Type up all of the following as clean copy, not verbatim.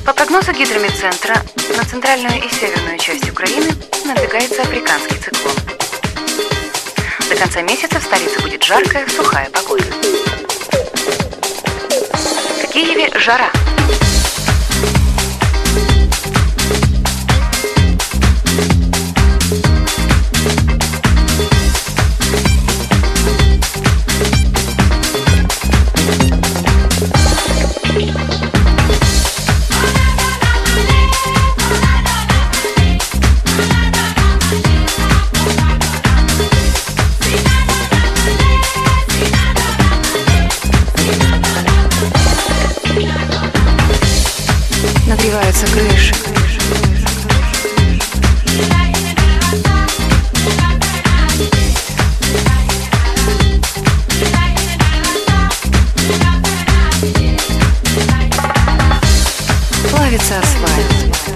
По прогнозу гидрометцентра, на центральную и северную часть Украины надвигается африканский циклон. До конца месяца в столице будет жаркая, сухая погода. В Киеве жара. Нагреваются крыши. Плавится асфальт.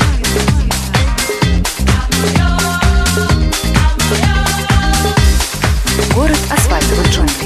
Город асфальтовых джунглей.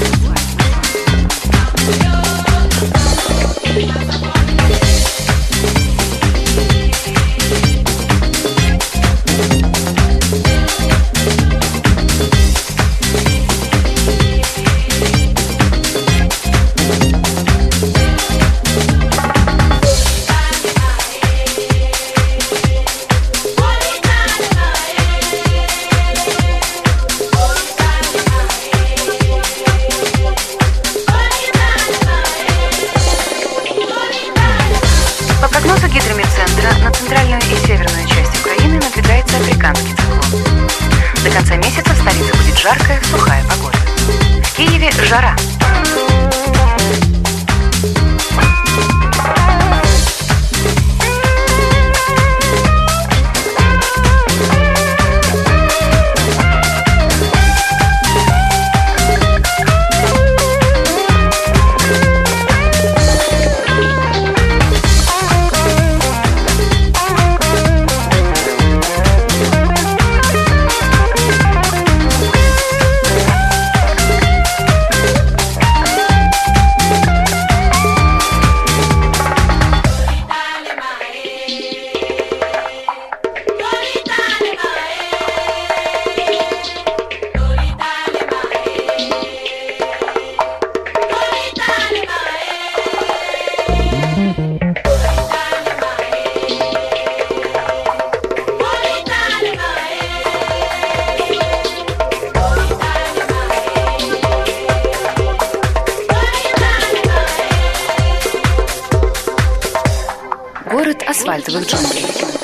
По прогнозу гидрометцентра, на центральную и северную часть Украины надвигается африканский циклон. До конца месяца в столице будет жаркая, сухая погода. В Киеве жара. Город асфальтовых джунглей.